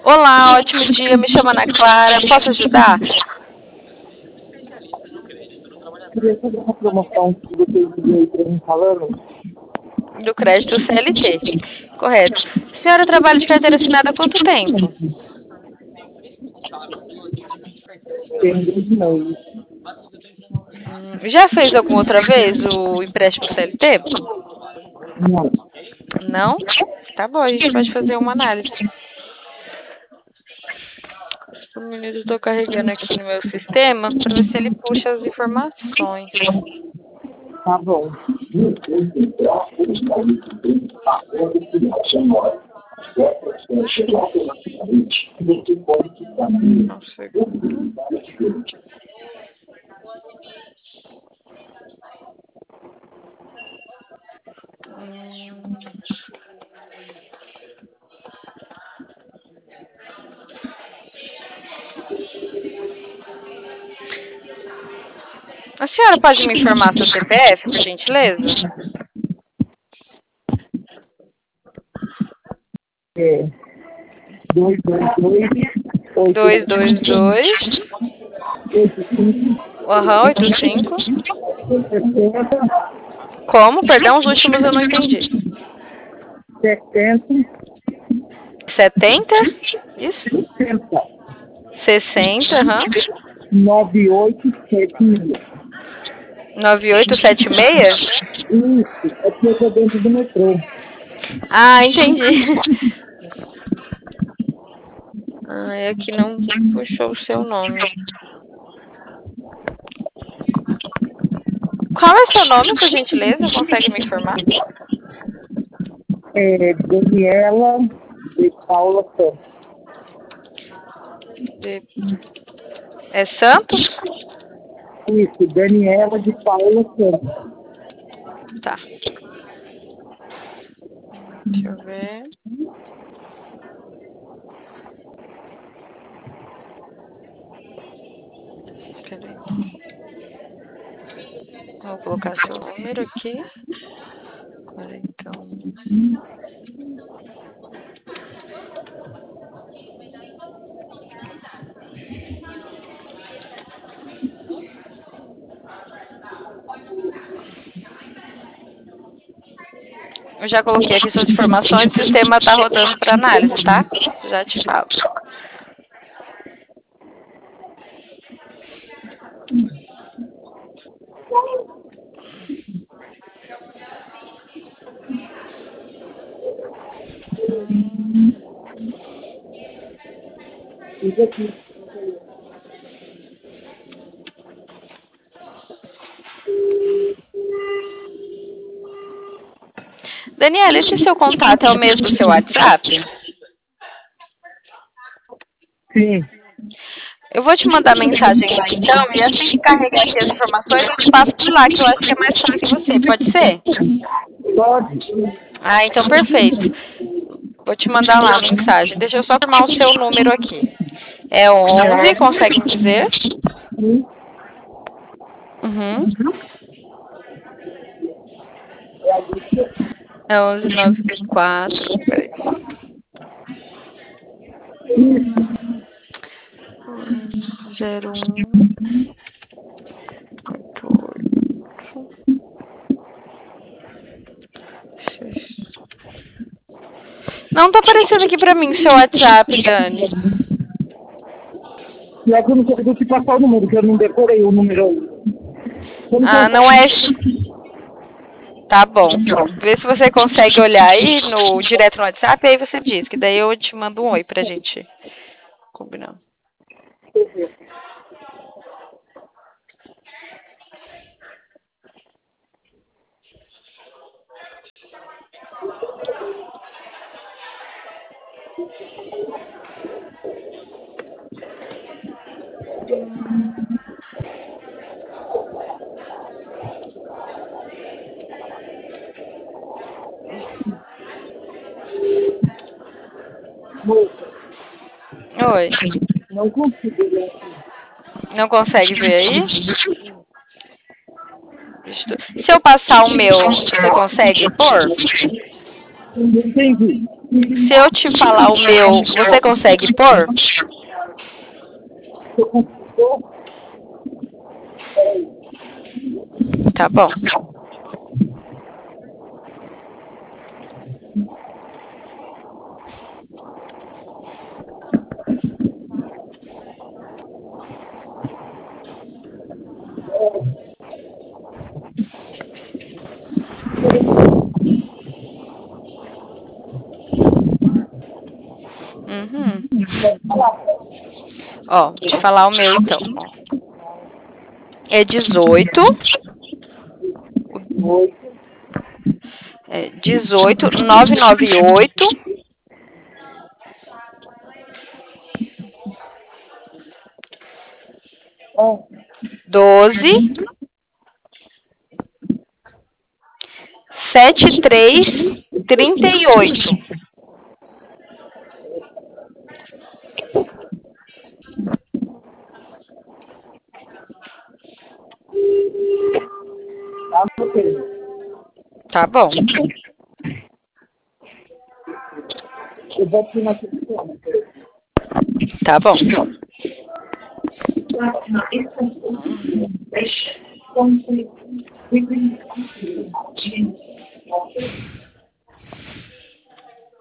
Olá, ótimo dia. Me chamo Ana Clara. Posso ajudar? Queria fazer uma promoção que vocês viram para mim falando. Do crédito CLT. Correto. Senhora trabalha de carteira assinada há quanto tempo? Tem 2 meses. Já fez alguma outra vez o empréstimo CLT? Não. Não? Tá bom, a gente pode fazer uma análise. Um minuto, eu tô carregando aqui no meu sistema para ver se ele puxa as informações. Tá bom. Um segundo. A senhora pode me informar seu CPF, por gentileza? É 222 222. 85 Aham, 85. 70 Como? Perdão, os últimos eu não entendi. 70 70? Isso? 60 60, aham. 9876. 9876? Isso, é que eu tô dentro do metrô. Ah, entendi. Ah, aqui não puxou o seu nome. Qual é o seu nome, por gentileza? Consegue me informar? É Daniela de Paula Santos. É Santos? Isso, Daniela de Paula Santos. Tá. Deixa eu ver. Peraí. Vou colocar seu número aqui. 41. Eu já coloquei aqui suas informações, o sistema está rodando para análise, tá? Já te falo. Isso aqui. Daniela, esse seu contato é o mesmo do seu WhatsApp? Sim, Eu vou te mandar mensagem lá então, e assim que carregar aqui as informações, eu te passo por lá, que eu acho que é mais fácil você. Pode ser? pode. Ah, então perfeito. Vou te mandar lá a mensagem. Deixa eu só formar o seu número aqui. É 11, consegue me dizer? Sim. Uhum. É a lista. É 1194. Peraí. Isso. 0188. Não tá aparecendo aqui pra mim seu WhatsApp, Dani. E é que eu não consegui te passar o número, que eu não decorei o número. Ah, não é. Tá bom. Vê se você consegue olhar aí no direto no WhatsApp, aí você diz, que daí eu te mando um oi pra gente combinar. Moça, Oi. não consigo ver aqui. Não consegue ver aí? Se eu passar o meu, você consegue pôr? Entendi. Se eu te falar o meu, você consegue pôr? Tá bom. Uhum. Ó, vou te falar o meu então. Ó. É 18. 18 998 12 73 38. Tá bom. Eu vou aqui na questão. Tá bom.